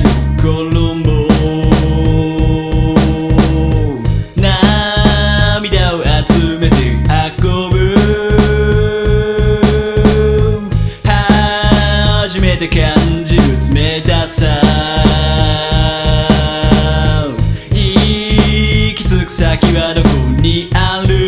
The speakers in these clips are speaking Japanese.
の頃も涙を集めて運ぶ初めて感じる冷たさ行き着く先はどこにある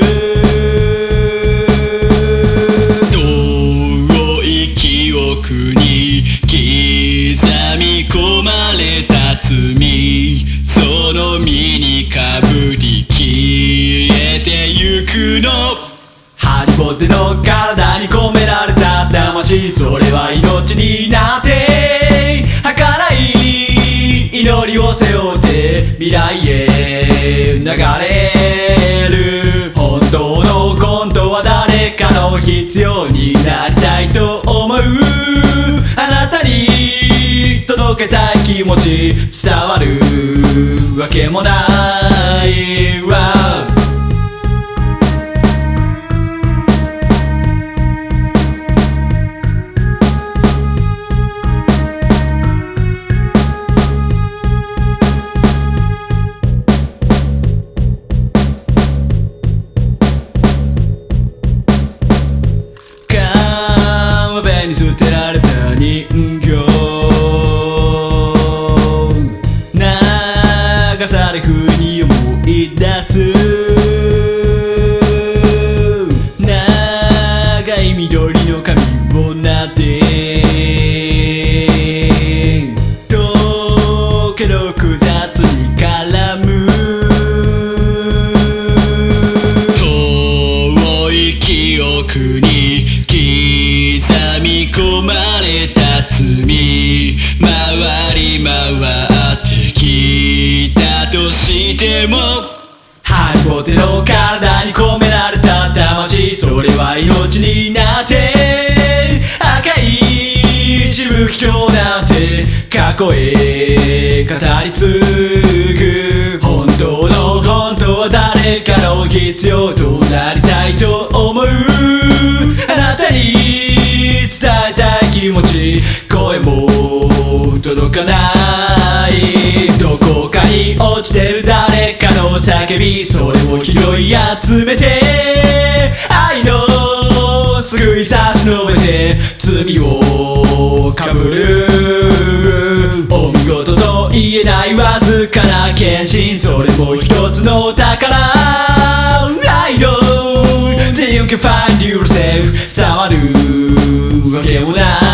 遠い記憶に刻み込まれた罪その身にかぶり消えてゆくのハリボテの体に込められた魂それは命になって儚い祈りを背負って未来へ流れる本当のコントは誰かの必要になりたいと思うあなたに届けたい気持ち伝わるわけもないわに捨てられた人形流され風に思い出す長い緑の髪をなでとけど複雑に絡む遠い記憶に刻み込まれた罪回り回ってきたとしてもハリボテの体に込められた魂それは命になって赤いしぶきとなって過去へ語り継ぐ本当の本当は誰かの必要となりたいと思うあなたに伝えたい気持ち声も届かないどこかに落ちてる誰かの叫びそれを拾い集めて愛の救い差し伸べて罪をかぶるお見事と言えないわずかな献身それも一つの宝愛の Till you can find yourself 伝わるわけもない